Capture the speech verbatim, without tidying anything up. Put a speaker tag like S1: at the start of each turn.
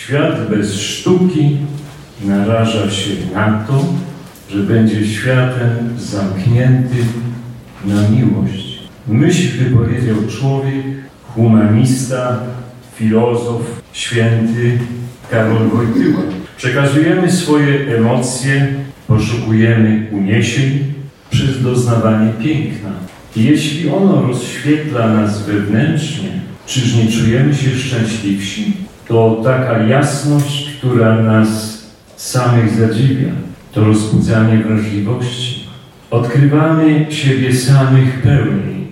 S1: Świat bez sztuki naraża się na to, że będzie światem zamkniętym na miłość. Myśl wypowiedział człowiek, humanista, filozof, święty Karol Wojtyła. Przekazujemy swoje emocje, poszukujemy uniesień przez doznawanie piękna. I jeśli ono rozświetla nas wewnętrznie, czyż nie czujemy się szczęśliwsi? To taka jasność, która nas samych zadziwia. To rozbudzanie wrażliwości. Odkrywamy siebie samych pełni.